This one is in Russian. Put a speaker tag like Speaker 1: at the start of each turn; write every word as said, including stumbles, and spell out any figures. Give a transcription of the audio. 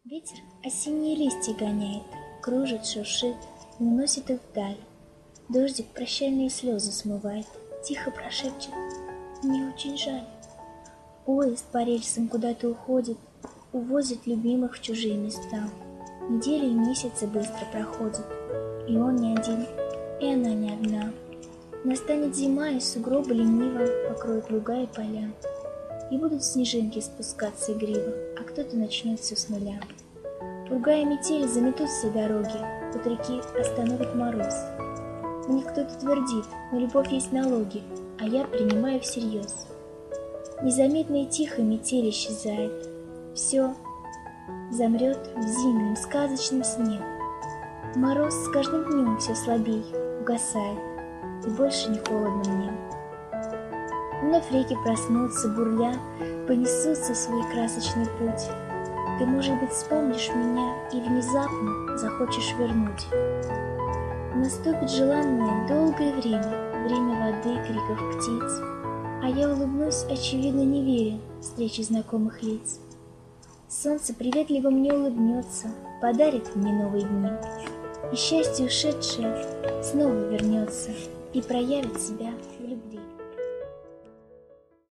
Speaker 1: Ветер осенние листья гоняет, кружит, шуршит, уносит их вдаль. Дождик прощальные слезы смывает, тихо прошепчет: «Мне очень жаль». Поезд по рельсам куда-то уходит, увозит любимых в чужие места. Недели и месяцы быстро проходят, и он не один, и она не одна. Настанет зима, и сугробы лениво покроют луга и поля. И будут снежинки спускаться игриво, а кто-то начнет все с нуля. Пурга и метель заметут все дороги, от реки остановит мороз. Мне кто-то твердит: на любовь есть налоги, а я принимаю всерьез. Незаметно и тихо метель исчезает, все замрет в зимнем сказочном сне. Мороз с каждым днем все слабей угасает, и больше не холодно мне. Вновь реки проснутся, бурля, понесутся в свой красочный путь. Ты, может быть, вспомнишь меня и внезапно захочешь вернуть. Наступит желанное долгое время, время воды, криков птиц, а я улыбнусь, очевидно, не веря встрече знакомых лиц. Солнце приветливо мне улыбнется, подарит мне новые дни, и счастье ушедшее снова вернется и проявит себя